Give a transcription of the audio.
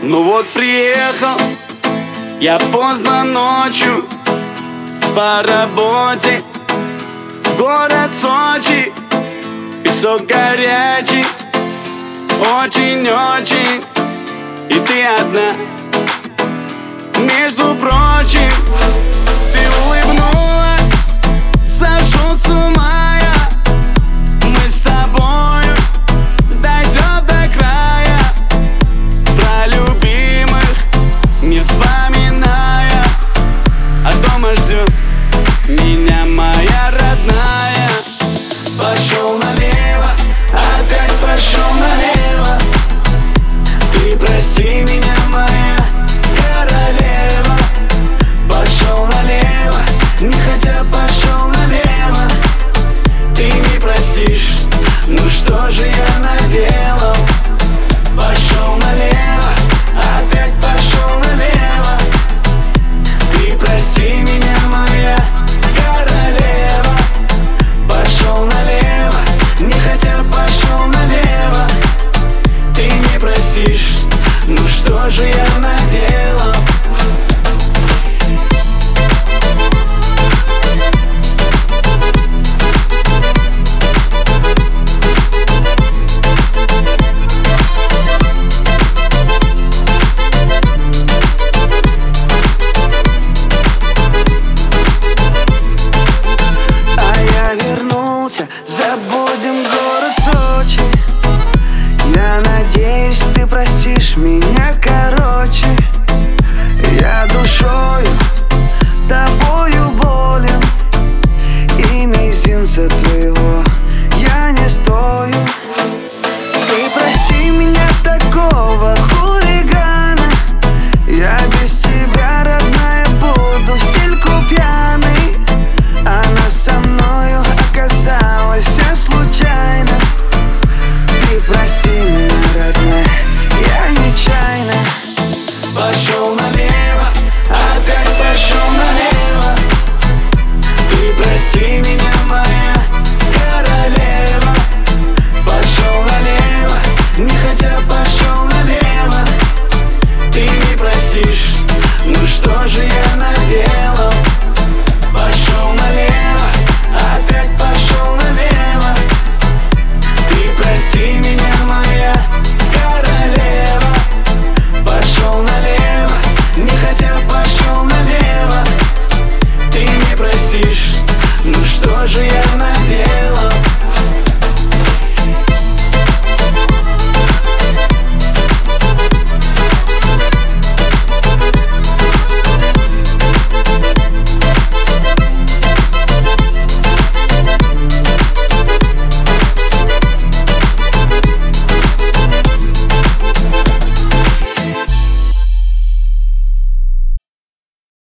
Ну вот приехал я поздно ночью по работе в город Сочи. Песок горячий, очень-очень, и ты одна. Между прочим, ты улыбнулась, сошел с ума я. Мы с тобою дойдем до края, про любимых не вспоминая, а дома ждет меня моя родная. Пошел налево, опять пошел налево. Ты прости меня, моя королева. Пошел налево, не хотя пошел налево. Ты не простишь, ну что же я наделал? Пошел налево, опять пошел налево. Ты прости меня, моя королева. Пошел налево, не хотя пошел налево. Ты не простишь, ну что же я наделал? Забудем город Сочи. Я надеюсь, ты простишь меня, короче. Я душою, тобою болен, и мизинца твоего я не стою.